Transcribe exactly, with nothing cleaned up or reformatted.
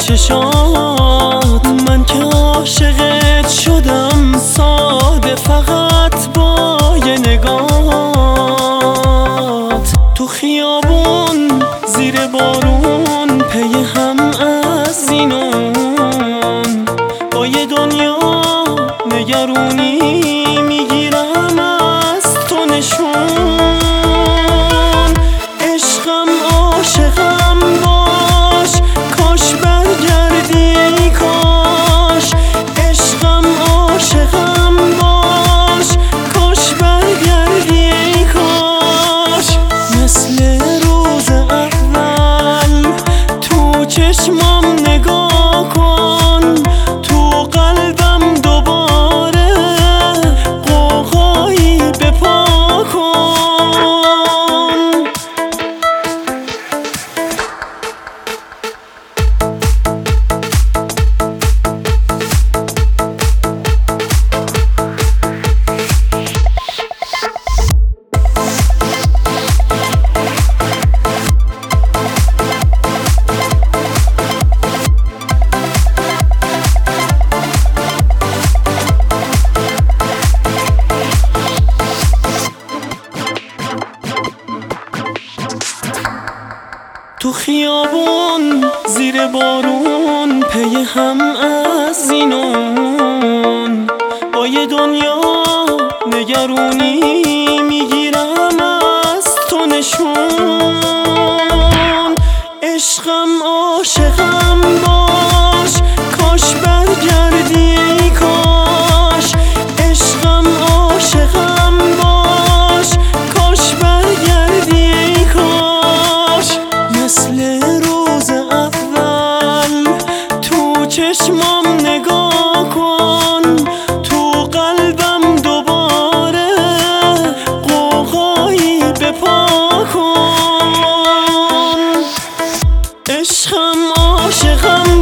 چشات، من که عاشقت شدم ساده فقط با یه نگات. تو خیابون زیر بارون پی هم از اینون، با یه دنیا نگرونی میگیرم از تو نشون. عشقم عاشقم باش، کاش برگردی ای کاش. عشقم عاشقم باش، کاش برگردی ای کاش. مثل روز اول تو چشمام نگاه کن، تو قلبم دوباره قوقایی بپا کن. تو خیابون زیر بارون پی هم از اینون، با یه دنیا نگرونی میگیرم از تو نشون. عشقم عاشقم باش، کاش برگردی ای کاش. عشقم عاشقم باش، کاش برگردی ای کاش. مثل روز اول تو چشمام نگاه کن، تو قلبم دوباره قوقایی بپا کن. عشقم عاشقم